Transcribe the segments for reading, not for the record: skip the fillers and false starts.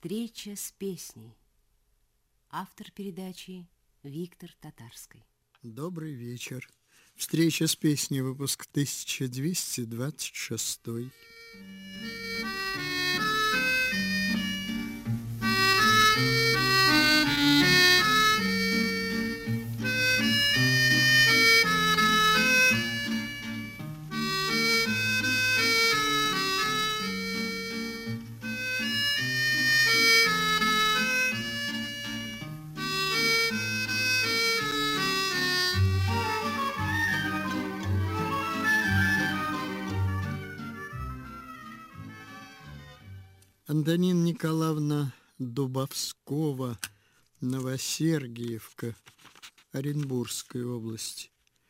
Встреча с песней. Автор передачи Виктор Татарский. Добрый вечер. Встреча с песней, выпуск 1226. Антонина Николаевна Дубовского, Новосергиевка, Оренбургской области.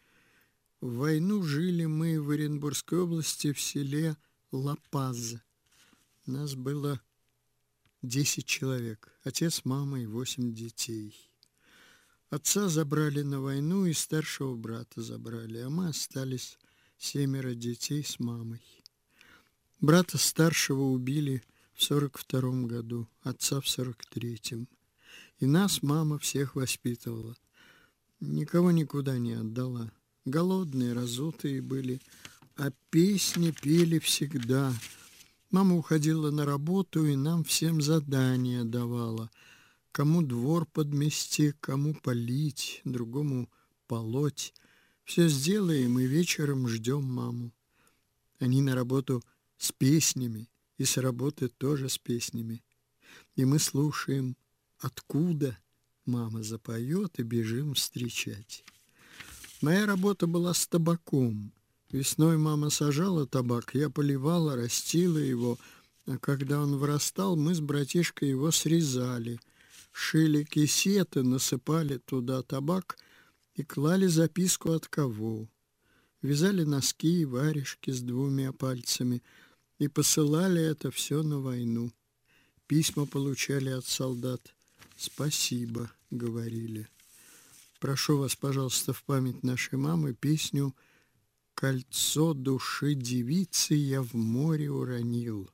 В войну жили мы в Оренбургской области в селе Лапаз. Нас было 10 человек, отец, мама и 8 детей. Отца забрали на войну и старшего брата забрали, а мы остались 7 детей с мамой. Брата старшего убили в 42 году, отца в 43-м. И нас мама всех воспитывала. Никого никуда не отдала. Голодные, разутые были, а песни пели всегда. Мама уходила на работу и нам всем задания давала. Кому двор подмести, кому полить, другому полоть. Все сделаем и вечером ждем маму. Они на работу с песнями, и с работы тоже с песнями. И мы слушаем, откуда мама запоет, и бежим встречать. Моя работа была с табаком. Весной мама сажала табак, я поливала, растила его, а когда он вырастал, мы с братишкой его срезали, шили кисеты, насыпали туда табак и клали записку от кого. Вязали носки и варежки с 2 пальцами, и посылали это все на войну. Письма получали от солдат. «Спасибо», — говорили. Прошу вас, пожалуйста, в память нашей мамы песню «Кольцо души девицы я в море уронил».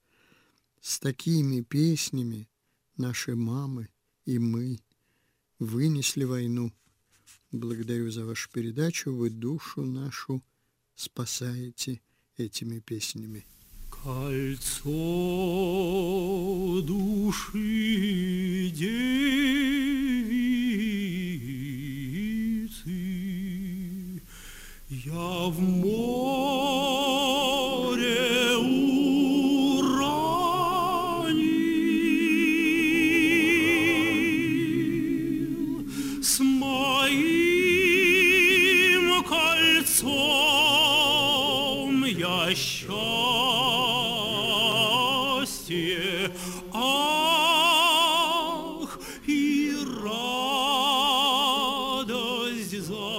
С такими песнями наши мамы и мы вынесли войну. Благодарю за вашу передачу. Вы душу нашу спасаете этими песнями. Кольцо души девицы я в море уронил, с моим кольцом я ах, и радость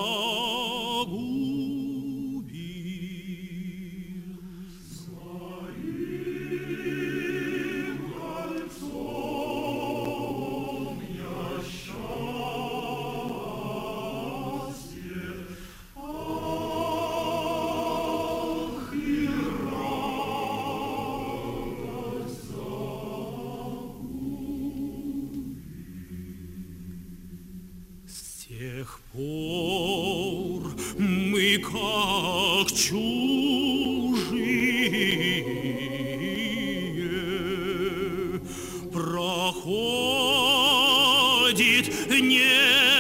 загубил. Своим кольцом я счастье, ах, и радость с тех пор мы как чужие проходит, не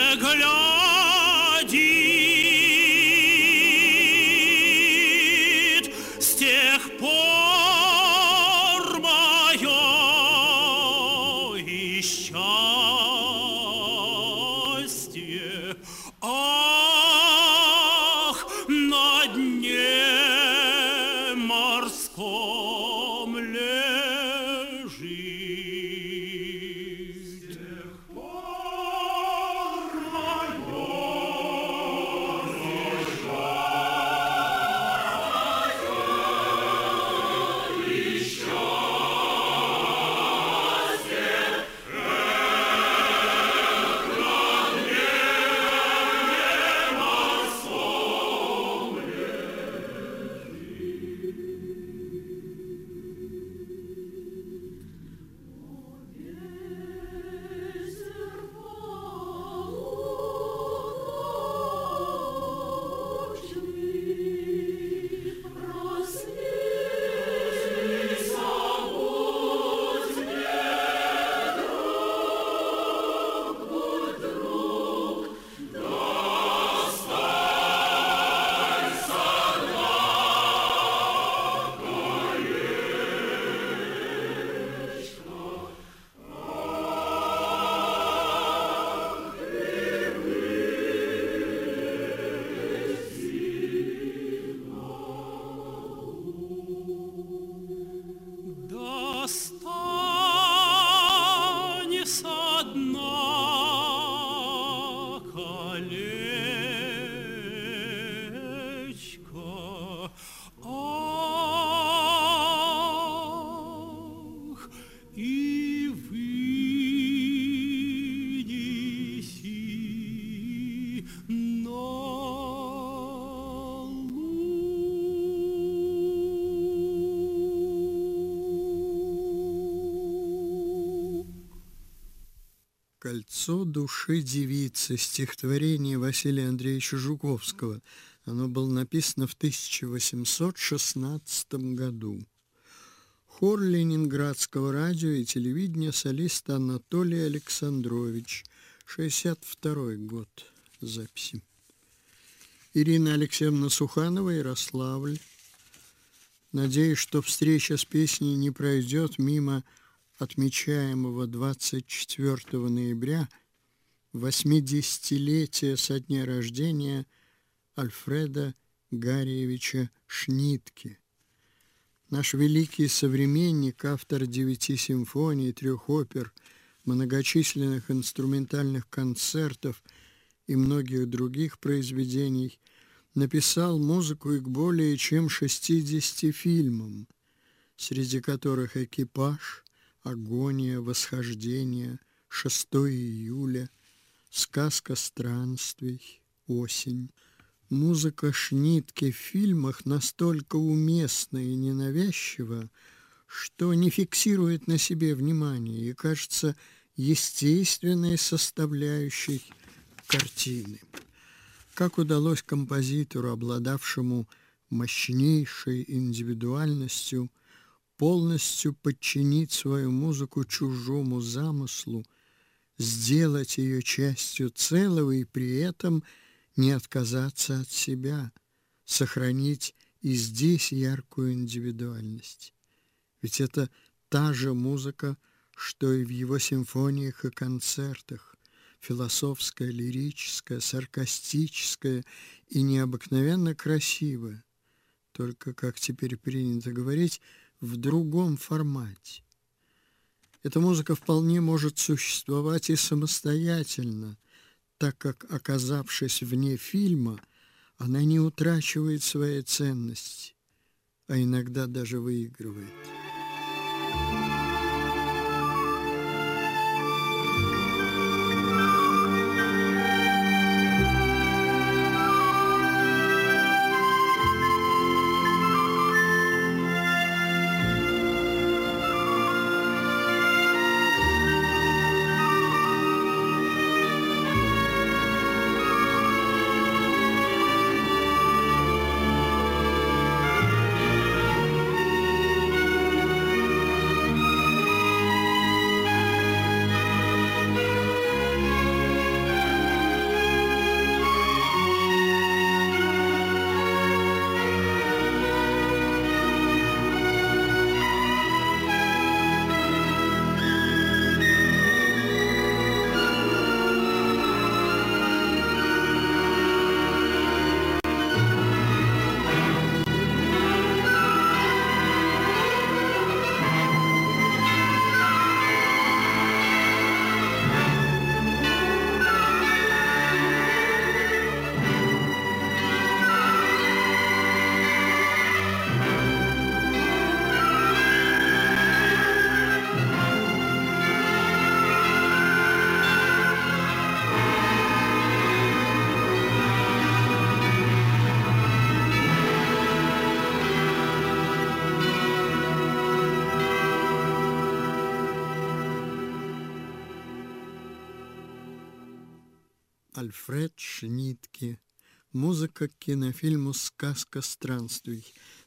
глядит. С тех пор мое и счастье, ах, на дне морском лежит. «Кольцо души девицы», стихотворение Василия Андреевича Жуковского. Оно было написано в 1816 году. Хор Ленинградского радио и телевидения, солист Анатолий Александрович, 62 год записи. Ирина Алексеевна Суханова, Ярославль. Надеюсь, что встреча с песней не пройдет мимо отмечаемого 24 ноября 80-летия со дня рождения Альфреда Гарриевича Шнитке. Наш великий современник, автор 9 симфоний, 3 опер, многочисленных инструментальных концертов и многих других произведений, написал музыку и к более чем 60 фильмам, среди которых «Экипаж», «Агония», «Восхождение», «6 июля», «Сказка странствий», «Осень». Музыка Шнитке в фильмах настолько уместна и ненавязчива, что не фиксирует на себе внимание и кажется естественной составляющей картины. Как удалось композитору, обладавшему мощнейшей индивидуальностью, полностью подчинить свою музыку чужому замыслу, сделать ее частью целого и при этом не отказаться от себя, сохранить и здесь яркую индивидуальность. Ведь это та же музыка, что и в его симфониях и концертах, философская, лирическая, саркастическая и необыкновенно красивая, только, как теперь принято говорить, в другом формате. Эта музыка вполне может существовать и самостоятельно, так как, оказавшись вне фильма, она не утрачивает своей ценности, а иногда даже выигрывает. Альфред Шнитке. Музыка к кинофильму «Сказка странствий».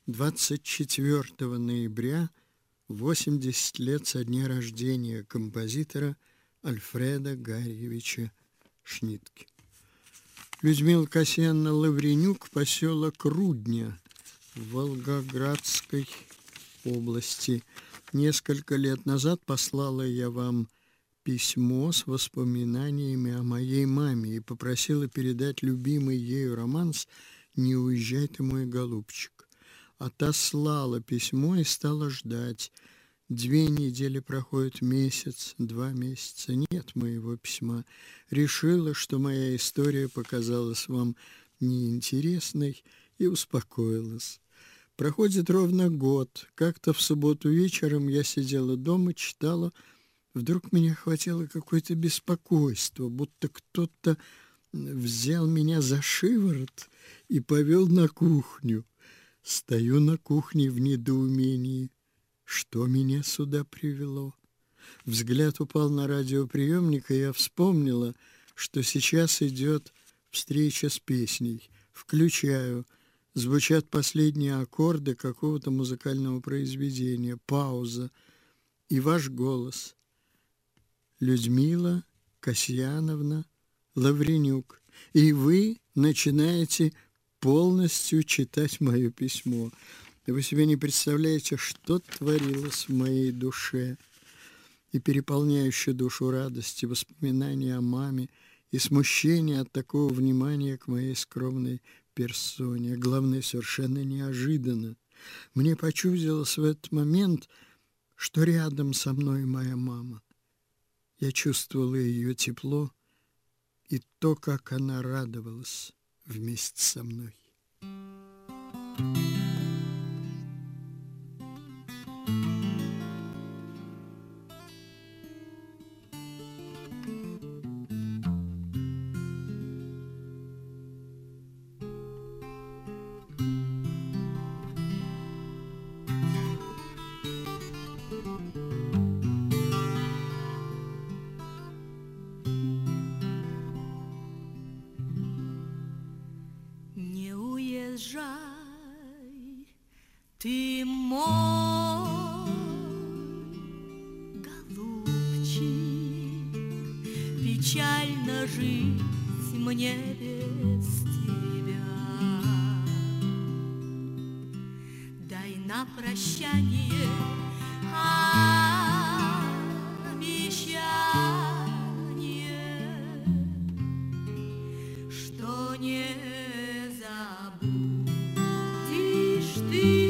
24 ноября, 80 лет со дня рождения композитора Альфреда Гарриевича Шнитке. Людмила Касьяновна Лавренюк, поселок Рудня в Волгоградской области. Несколько лет назад послала я вам письмо с воспоминаниями о моей маме и попросила передать любимый ею романс «Не уезжай ты, мой голубчик». Отослала письмо и стала ждать. 2 недели проходит, месяц, 2 месяца. Нет моего письма. Решила, что моя история показалась вам неинтересной, и успокоилась. Проходит ровно год. Как-то в субботу вечером я сидела дома, читала. Вдруг меня охватило какое-то беспокойство, будто кто-то взял меня за шиворот и повел на кухню. Стою на кухне в недоумении. Что меня сюда привело? Взгляд упал на радиоприемник, и я вспомнила, что сейчас идет встреча с песней. Включаю. Звучат последние аккорды какого-то музыкального произведения. Пауза. И ваш голос. Людмила Касьяновна Лавренюк. И вы начинаете полностью читать мое письмо. Вы себе не представляете, что творилось в моей душе. И переполняющая душу радости, воспоминания о маме, и смущение от такого внимания к моей скромной персоне. Главное, совершенно неожиданно. Мне почудилось в этот момент, что рядом со мной моя мама. Я чувствовала ее тепло и то, как она радовалась вместе со мной. Ты мой голубчик, печально жить мне без тебя. Дай на прощание обещание, что не забудешь ты.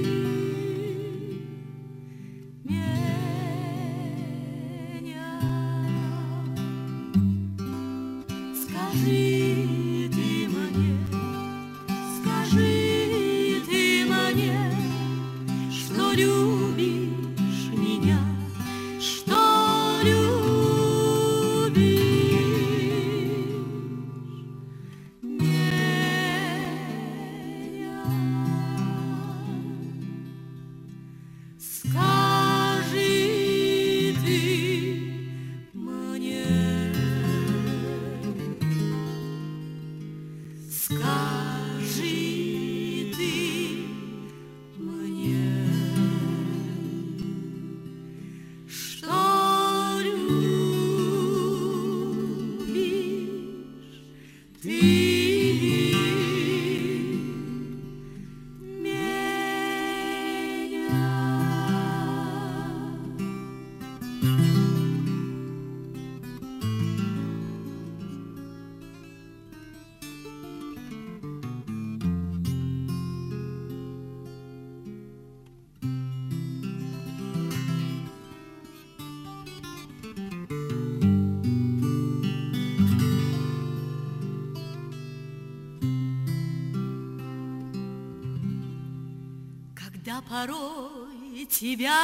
Когда порой тебя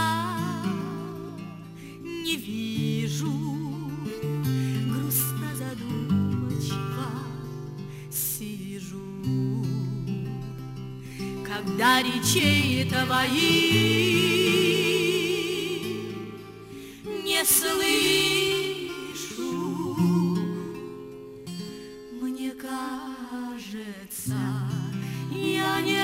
не вижу, грустно задумчиво сижу, когда речей твоих не слышу, мне кажется, я не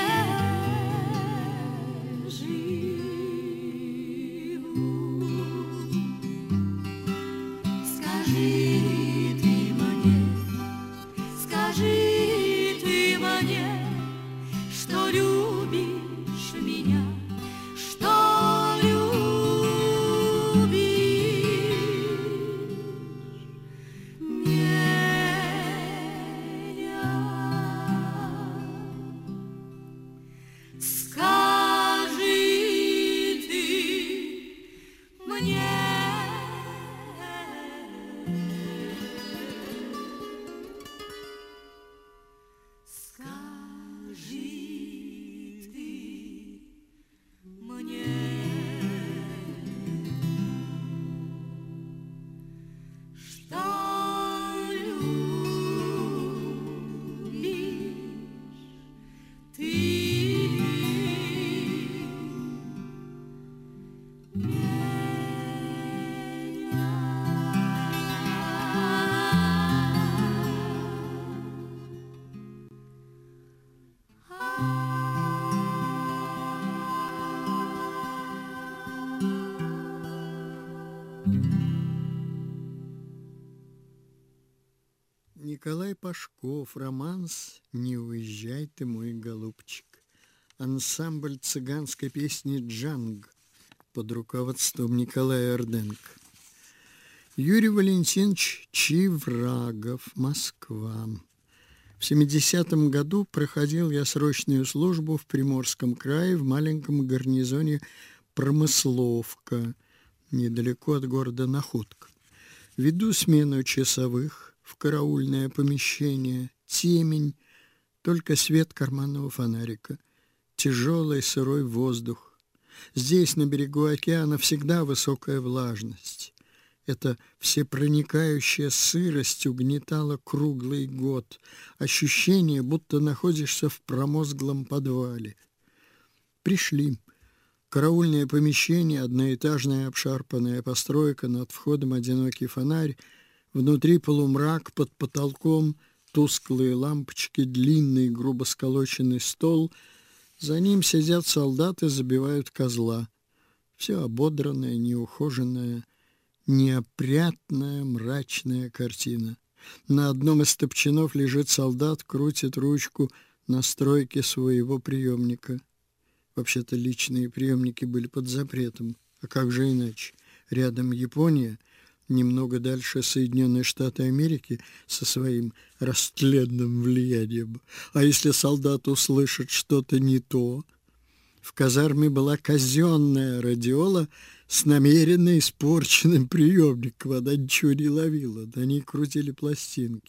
Николай Пашков, романс «Не уезжай ты, мой голубчик». Ансамбль цыганской песни «Джанг» под руководством Николая Орденко. Юрий Валентинович Чиврагов, Москва. В 70-м году проходил я срочную службу в Приморском крае в маленьком гарнизоне Промысловка, недалеко от города Находка. Веду смену часовых в караульное помещение, темень, только свет карманного фонарика, тяжелый сырой воздух. Здесь, на берегу океана, всегда высокая влажность. Эта всепроникающая сырость угнетала круглый год. Ощущение, будто находишься в промозглом подвале. Пришли. Караульное помещение, одноэтажная обшарпанная постройка, над входом одинокий фонарь, внутри полумрак, под потолком тусклые лампочки, длинный грубо сколоченный стол. За ним сидят солдаты, забивают козла. Все ободранное, неухоженное, неопрятная, мрачная картина. На одном из топчанов лежит солдат, крутит ручку настройки своего приемника. Вообще-то личные приемники были под запретом. А как же иначе? Рядом Япония, немного дальше Соединенные Штаты Америки со своим растленным влиянием. А если солдат услышит что-то не то? В казарме была казенная радиола с намеренно испорченным приемником. Она ничего не ловила, на ней крутили пластинки.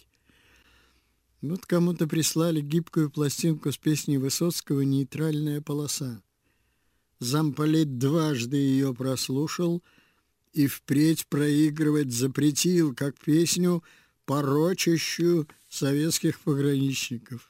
Вот кому-то прислали гибкую пластинку с песней Высоцкого «Нейтральная полоса». Замполит дважды ее прослушал и впредь проигрывать запретил, как песню, порочащую советских пограничников.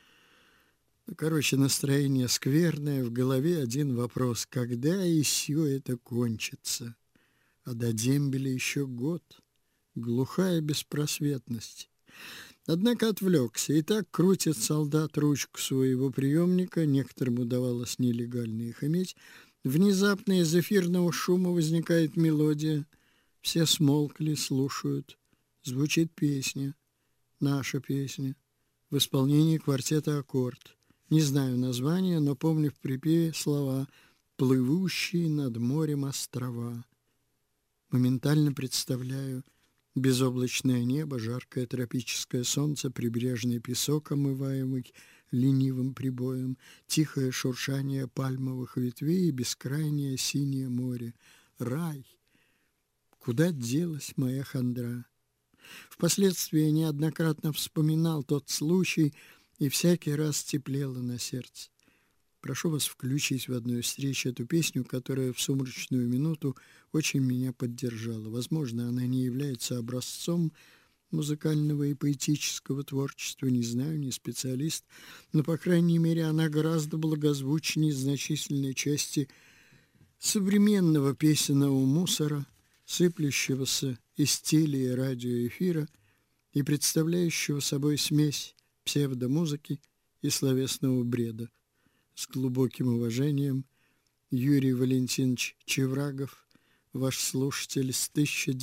Короче, настроение скверное, в голове один вопрос: когда и все это кончится? А до дембеля еще год. Глухая беспросветность. Однако отвлекся. И так крутит солдат ручку своего приемника, некоторым удавалось нелегально их иметь. Внезапно из эфирного шума возникает мелодия. Все смолкли, слушают. Звучит песня. Наша песня. В исполнении квартета «Аккорд». Не знаю названия, но помню в припеве слова «Плывущие над морем острова». Моментально представляю безоблачное небо, жаркое тропическое солнце, прибрежный песок, омываемый ленивым прибоем, тихое шуршание пальмовых ветвей и бескрайнее синее море. Рай! Куда делась моя хандра? Впоследствии я неоднократно вспоминал тот случай, и всякий раз теплело на сердце. Прошу вас включить в одной встрече эту песню, которая в сумрачную минуту очень меня поддержала. Возможно, она не является образцом музыкального и поэтического творчества, не знаю, не специалист, но, по крайней мере, она гораздо благозвучнее значительной части современного песенного мусора, сыплющегося из теле и радиоэфира и представляющего собой смесь псевдомузыки и словесного бреда. С глубоким уважением, Юрий Валентинович Чиврагов, ваш слушатель с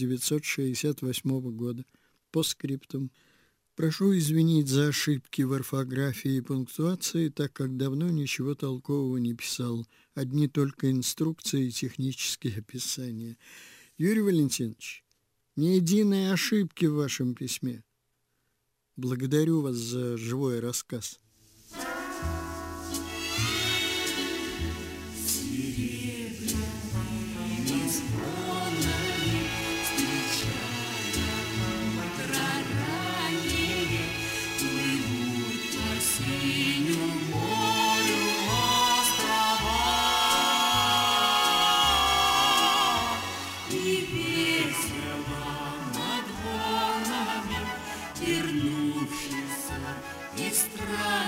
1968 года. По скриптум. Прошу извинить за ошибки в орфографии и пунктуации, так как давно ничего толкового не писал, одни только инструкции и технические описания. Юрий Валентинович, ни единой ошибки в вашем письме. Благодарю вас за живой рассказ. Вернувшийся из страны.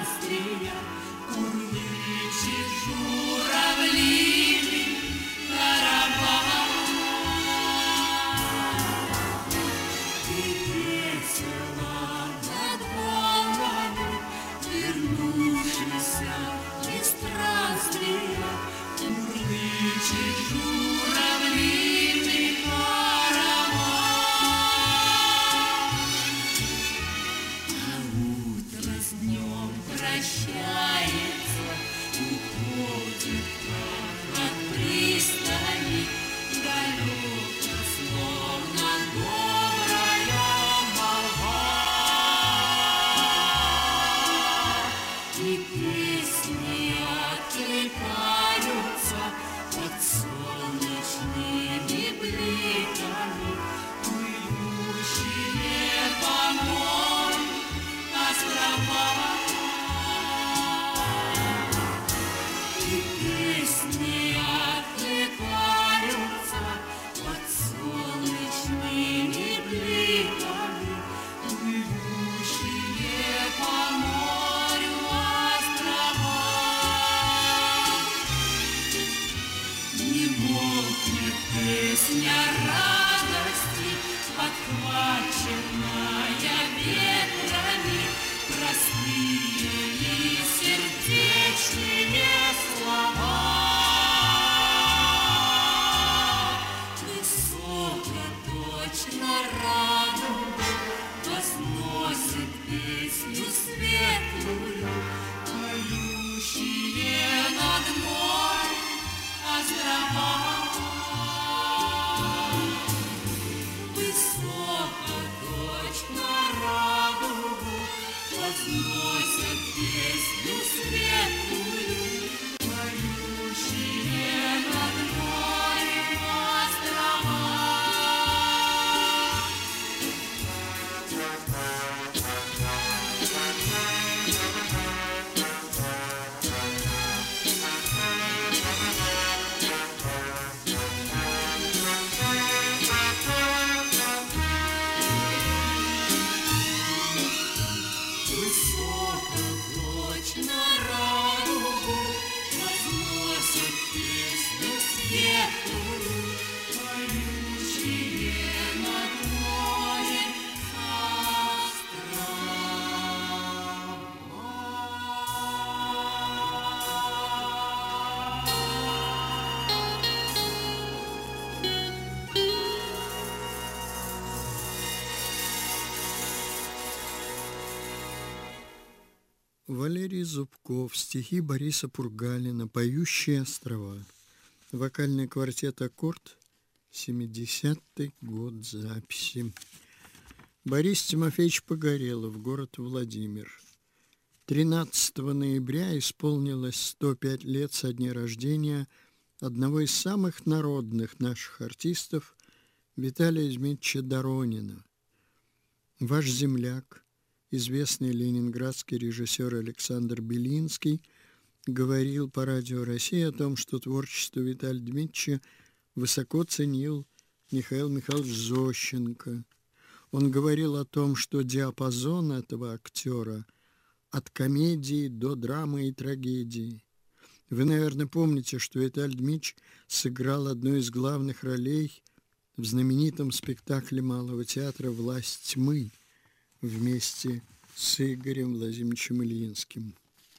Валерий Зубков, стихи Бориса Пургалина, «Поющие острова». Вокальный квартет «Аккорд», 70-й год записи. Борис Тимофеевич Погорелов, город Владимир. 13 ноября исполнилось 105 лет со дня рождения одного из самых народных наших артистов Виталия Дмитриевича Доронина. Ваш земляк, известный ленинградский режиссер Александр Белинский, говорил по радио России о том, что творчество Виталия Дмитриевича высоко ценил Михаил Михайлович Зощенко. Он говорил о том, что диапазон этого актера от комедии до драмы и трагедии. Вы, наверное, помните, что Виталий Дмитриевич сыграл одну из главных ролей в знаменитом спектакле Малого театра «Власть тьмы» вместе с Игорем Владимировичем Ильинским.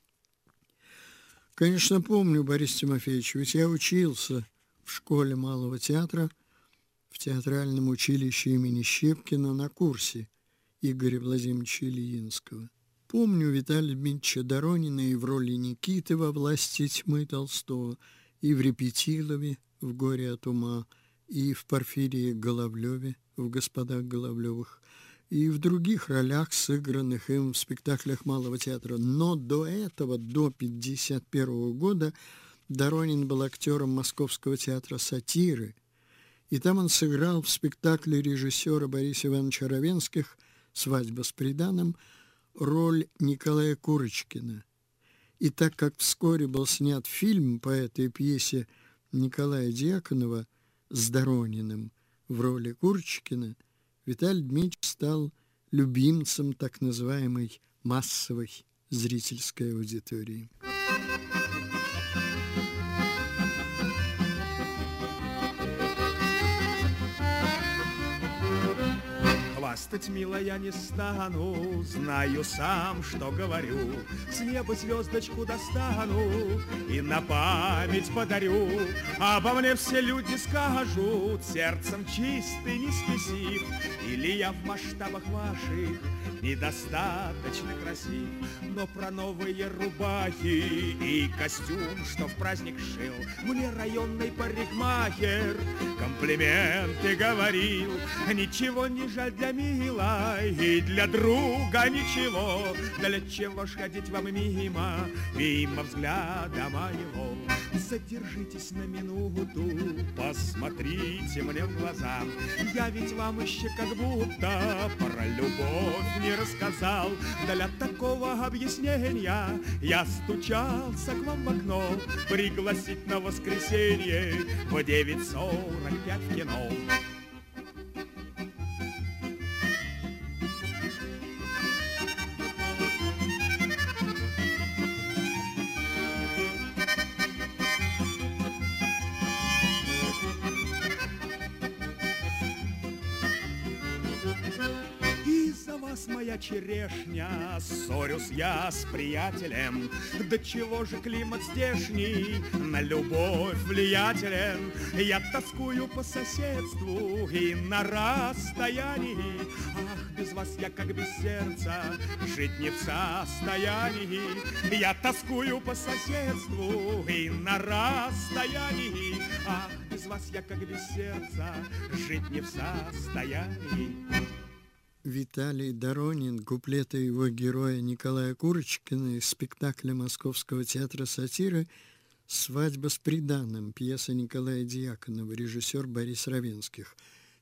Конечно, помню, Борис Тимофеевич, ведь я учился в школе Малого театра в театральном училище имени Щепкина на курсе Игоря Владимировича Ильинского. Помню Виталия Дмитриевича Доронина и в роли Никиты во «Власти тьмы» Толстого, и в «Репетилове» в «Горе от ума», и в Порфирии Головлеве в «Господах Головлевых», и в других ролях, сыгранных им в спектаклях Малого театра. Но до этого, до 1951 года, Доронин был актером Московского театра сатиры, и там он сыграл в спектакле режиссера Бориса Ивановича Равенских «Свадьба с приданым» роль Николая Курочкина. И так как вскоре был снят фильм по этой пьесе Николая Дьяконова с Дорониным в роли Курочкина, Виталий Дмитриевич стал любимцем так называемой массовой зрительской аудитории. Хвастать, милая, не стану, знаю сам, что говорю. С неба звездочку достану и на память подарю. Обо мне все люди скажут, сердцем чистый, не спесив. Или я в масштабах ваших недостаточно красив. Но про новые рубахи и костюм, что в праздник шил, мне районный парикмахер комплименты говорил. Ничего не жаль для милой и для друга ничего. Для чего ж ходить вам мимо взгляда моего? Задержитесь на минуту, посмотрите мне в глаза. Я ведь вам еще как будто про любовь не рассказал. Для такого объяснения я стучался к вам в окно, пригласить на воскресенье в 9:45 в кино. Моя черешня, ссорюсь я с приятелем. Да чего же климат здешний на любовь влиятелен? Я тоскую по соседству и на расстоянии. Ах, без вас я как без сердца жить не в состоянии. Я тоскую по соседству и на расстоянии. Ах, без вас я как без сердца жить не в состоянии. Виталий Доронин, куплеты его героя Николая Курочкина из спектакля Московского театра сатиры «Свадьба с приданым», пьеса Николая Дьяконова, режиссер Борис Равенских,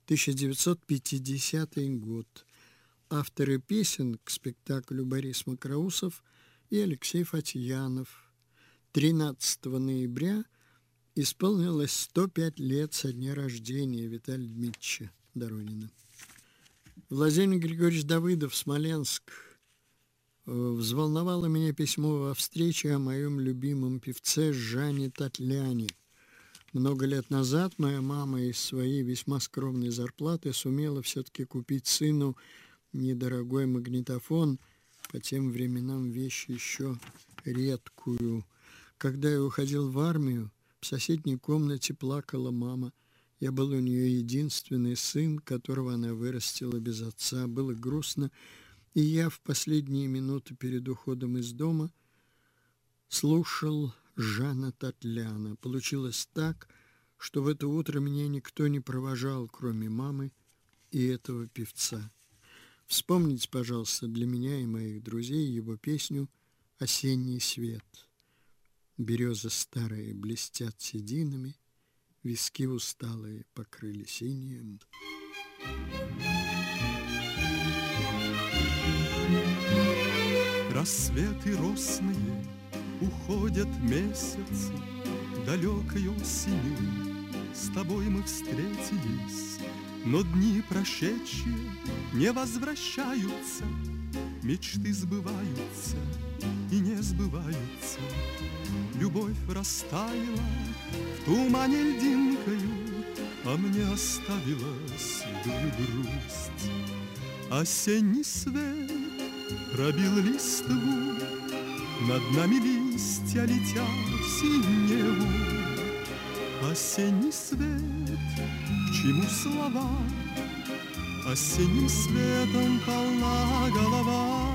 1950 год. Авторы песен к спектаклю Борис Макроусов и Алексей Фатьянов. 13 ноября исполнилось 105 лет со дня рождения Виталия Дмитриевича Доронина. Владимир Григорьевич Давыдов, Смоленск. Взволновало меня письмо во встрече о моем любимом певце Жане Татляне. Много лет назад моя мама из своей весьма скромной зарплаты сумела все-таки купить сыну недорогой магнитофон, по тем временам вещь еще редкую. Когда я уходил в армию, в соседней комнате плакала мама. Я был у нее единственный сын, которого она вырастила без отца. Было грустно, И я в последние минуты перед уходом из дома слушал Жана Татляна. Получилось так, что в это утро меня никто не провожал, кроме мамы и этого певца. Вспомните, пожалуйста, для меня и моих друзей его песню «Осенний свет». Березы старые блестят сединами, виски усталые покрыли синим. Рассветы росные, уходят месяцы далекой осенью. С тобой мы встретились, но дни прошедшие не возвращаются. Мечты сбываются и не сбываются. Любовь растаяла в тумане льдинкою, а мне оставила седую грусть. Осенний свет пробил листву, над нами листья летят в синеву. Осенний свет, к чему слова? Осенним светом полна голова.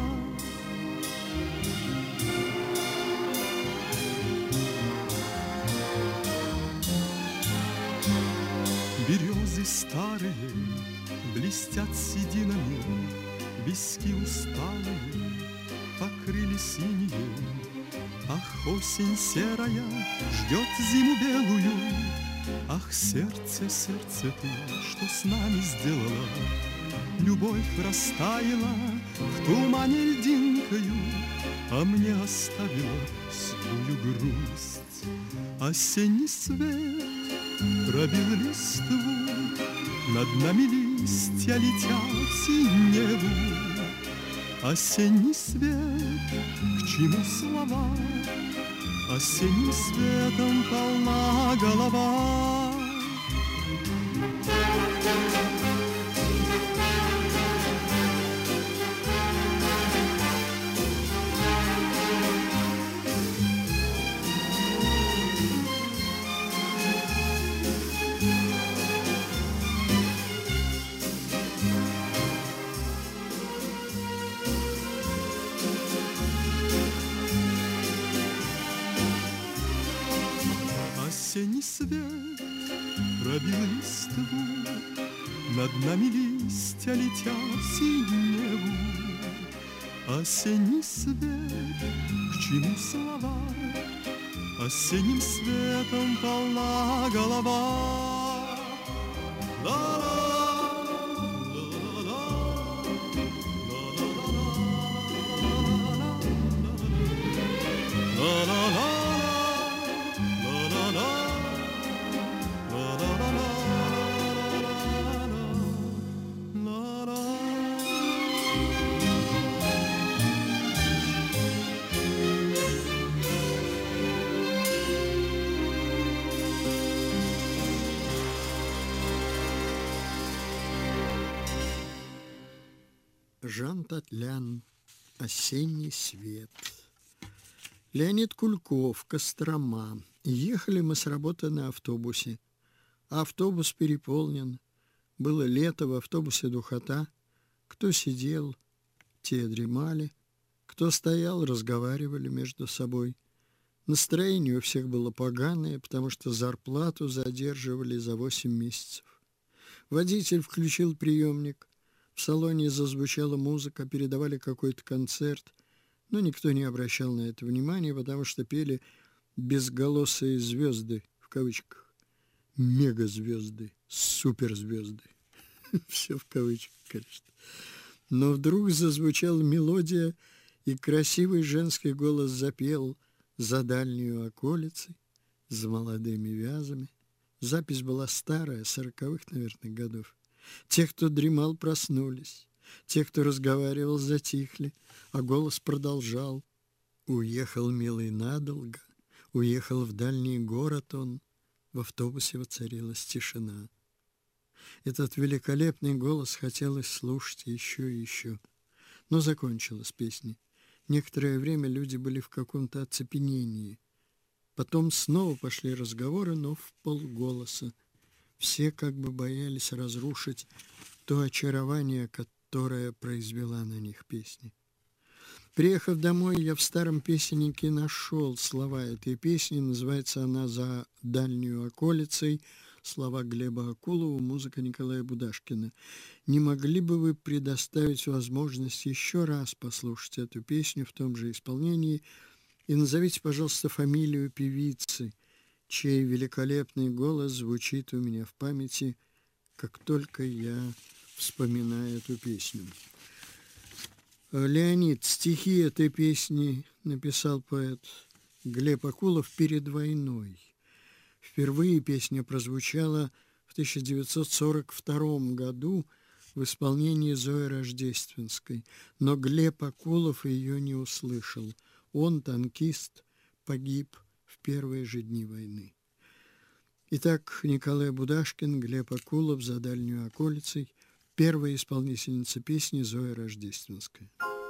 Березы старые блестят сединами, виски усталые покрыли синие. Ах, осень серая ждет зиму белую. Ах, сердце, сердце ты, что с нами сделала? Любовь растаяла в тумане льдинкою, а мне оставила свою грусть. Осенний свет пробил листву, над нами листья летят в синеву. Осенний свет, к чему слова? Осенним светом полна голова. Осенний свет пробил листву, над нами листья летят в синеву. Осенний свет, к чему слова? Осенним светом полна голова. Жан Татлян, «Осенний свет». Леонид Кульков, Кострома. Ехали мы с работы на автобусе. Автобус переполнен. Было лето, в автобусе духота. Кто сидел, те дремали. Кто стоял, разговаривали между собой. Настроение у всех было поганое, потому что зарплату задерживали за 8 месяцев. Водитель включил приемник. В салоне зазвучала музыка, передавали какой-то концерт, но никто не обращал на это внимания, потому что пели «безголосые звезды», в кавычках, «мегазвезды», «суперзвезды». Все в кавычках, конечно. Но вдруг зазвучала мелодия, и красивый женский голос запел «За дальнюю околицей, за молодыми вязами». Запись была старая, 40-х, наверное, годов. Те, кто дремал, проснулись. Те, кто разговаривал, затихли, а голос продолжал. Уехал милый надолго, уехал в дальний город он. В автобусе воцарилась тишина. Этот великолепный голос хотелось слушать еще и еще. Но закончилась песня. Некоторое время люди были в каком-то оцепенении. Потом снова пошли разговоры, но вполголоса. Все как бы боялись разрушить то очарование, которая произвела на них песни. Приехав домой, я в старом песеннике нашел слова этой песни. Называется она «За дальнюю околицей». Слова Глеба Акулова, музыка Николая Будашкина. Не могли бы вы предоставить возможность еще раз послушать эту песню в том же исполнении? И назовите, пожалуйста, фамилию певицы, чей великолепный голос звучит у меня в памяти, как только я вспоминаю эту песню. Леонид, стихи этой песни написал поэт Глеб Акулов перед войной. Впервые песня прозвучала в 1942 году в исполнении Зои Рождественской, но Глеб Акулов ее не услышал. Он, танкист, погиб в первые же дни войны. Итак, Николай Будашкин, Глеб Акулов, «За дальнюю околицей», первая исполнительница песни Зоя Рождественская.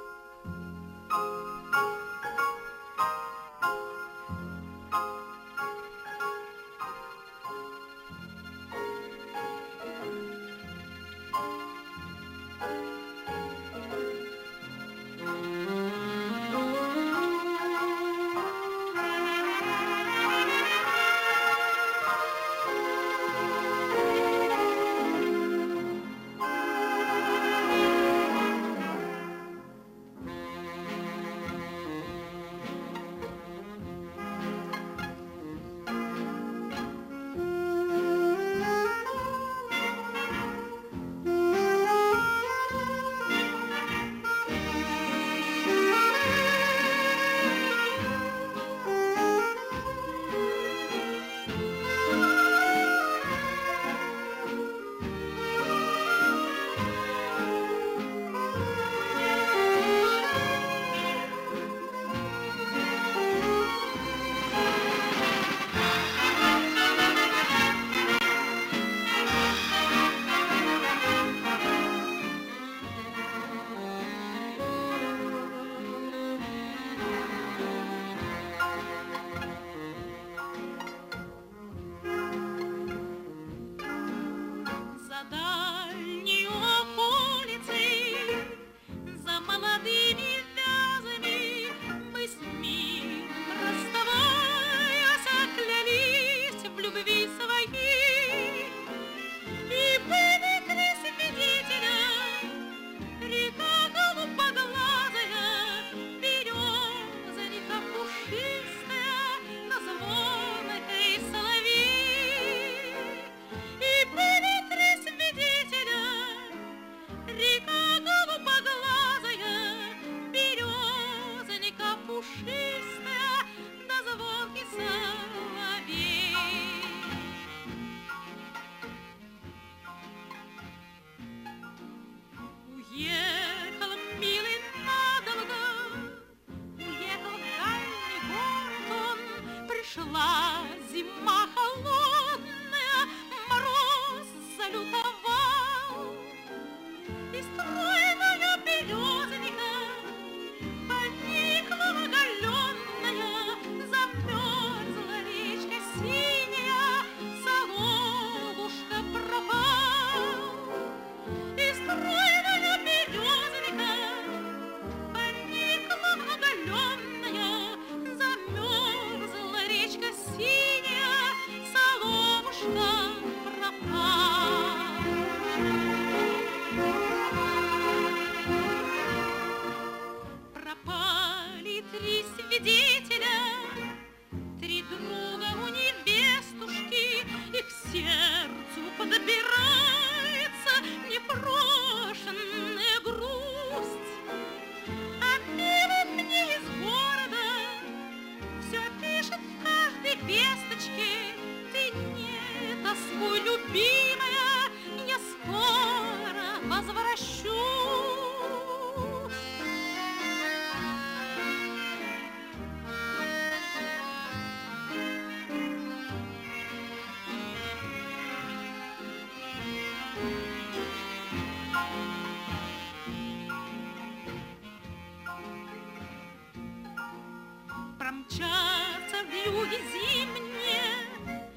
Промчатся вьюги зимние,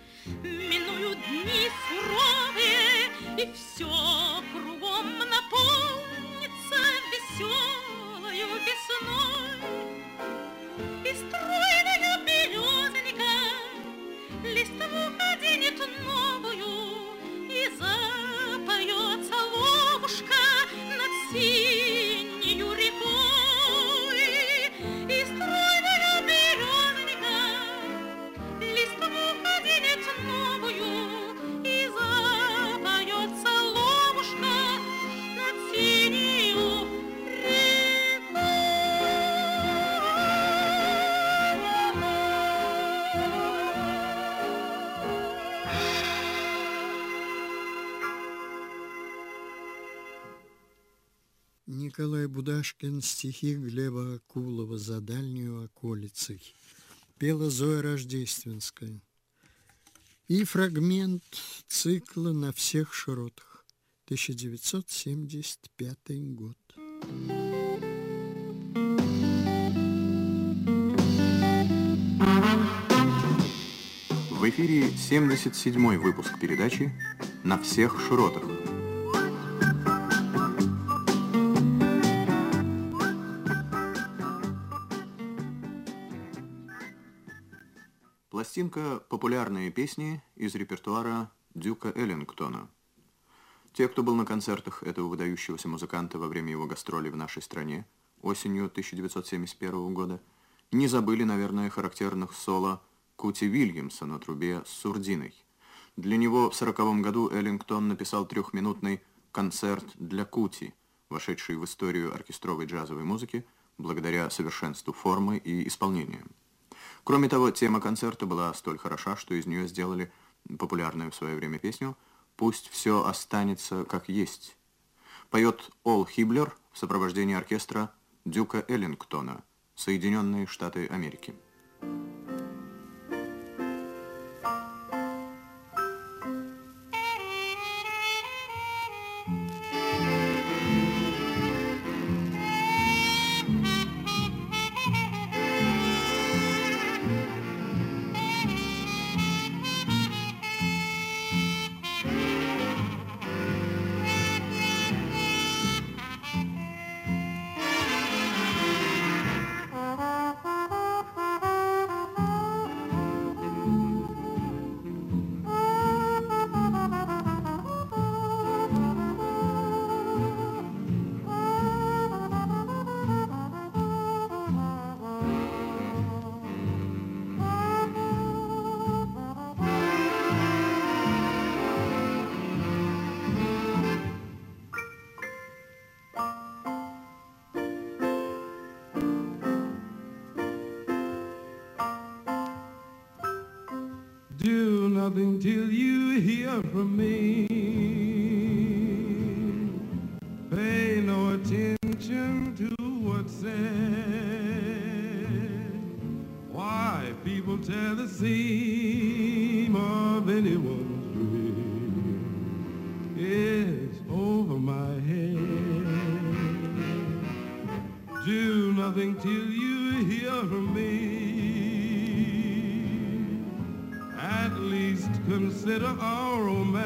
минуют дни суровые, и все кругом наполнено Николай Будашкин стихи Глеба Акулова «За дальнюю околицей». Пела Зоя Рождественская. И фрагмент цикла «На всех широтах», 1975 год. В эфире 77-й выпуск передачи «На всех широтах». Пластинка «Популярные песни» из репертуара Дюка Эллингтона. Те, кто был на концертах этого выдающегося музыканта во время его гастролей в нашей стране осенью 1971 года, не забыли, наверное, характерных соло Кути Вильямса на трубе с сурдиной. Для него в 1940 году Эллингтон написал трехминутный концерт для Кути, вошедший в историю оркестровой джазовой музыки благодаря совершенству формы и исполнения. Кроме того, тема концерта была столь хороша, что из нее сделали популярную в свое время песню «Пусть все останется как есть». Поет Ол Хиблер в сопровождении оркестра Дюка Эллингтона, Соединенные Штаты Америки. Do nothing till you hear from me. Pay no attention to what's said. Why people tell the seam of anyone's dream is over my head. Do nothing till you hear from me. At least consider our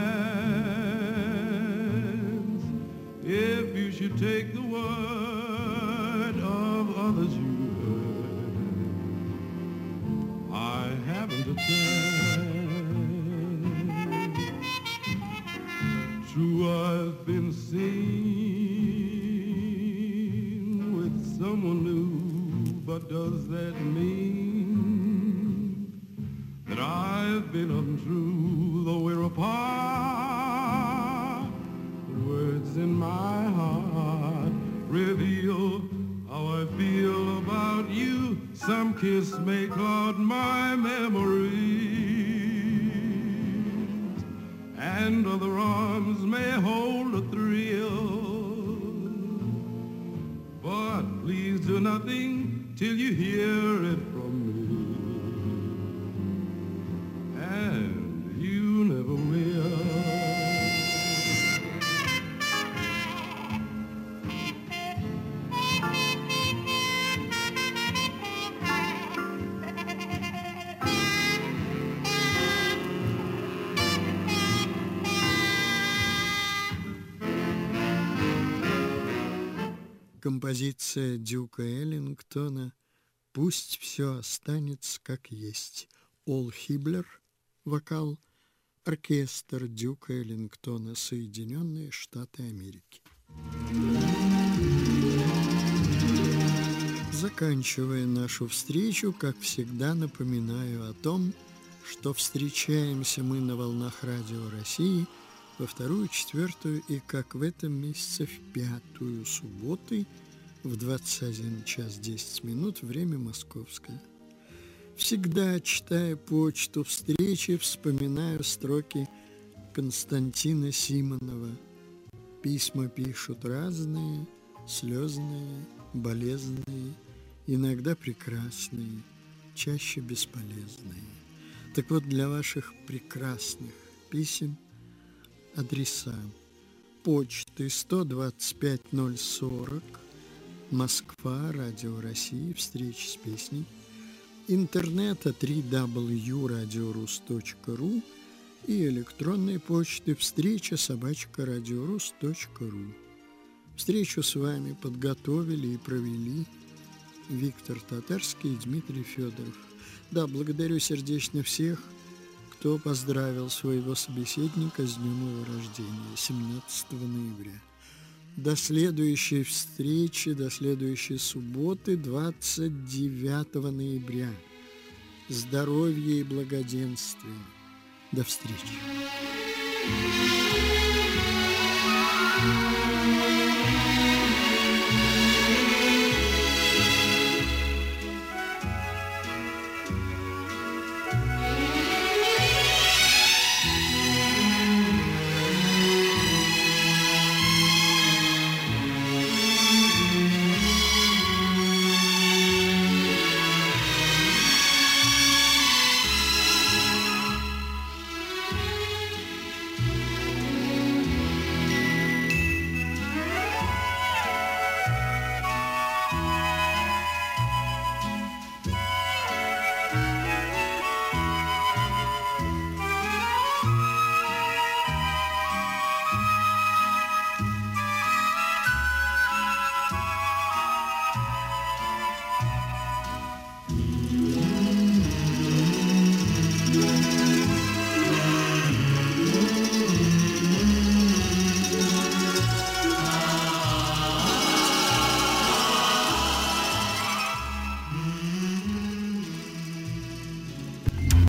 romance. If you should take the word of others you heard, I haven't a chance. True, I've been seen with someone new, but does that mean that I've been untrue? Though we're apart, the words in my heart reveal how I feel about you. Some kiss may cloud my memories, and other arms may hold a thrill. But please do nothing till you hear it from me. And you never will. Композиция Дюка Эллингтона «Пусть все останется как есть». Ол Хиблер, вокал, оркестр Дюка Эллингтона, Соединенные Штаты Америки. Заканчивая нашу встречу, как всегда, напоминаю о том, что встречаемся мы на волнах Радио России во вторую, четвертую и, как в этом месяце, в пятую субботы в 21 час 10 минут, время московское. Всегда, читая почту встречи, вспоминаю строки Константина Симонова. Письма пишут разные, слезные, болезные, иногда прекрасные, чаще бесполезные. Так вот, для ваших прекрасных писем адреса: почты 125-040, Москва, Радио России, встречи с песней, интернета www.radiorus.ru и электронной почты встреча@radiorus.ru. Встречу с вами подготовили и провели Виктор Татарский и Дмитрий Федоров. Да, благодарю сердечно всех, кто поздравил своего собеседника с днем его рождения, 17 ноября. До следующей встречи, до следующей субботы, 29 ноября. Здоровья и благоденствия. До встречи.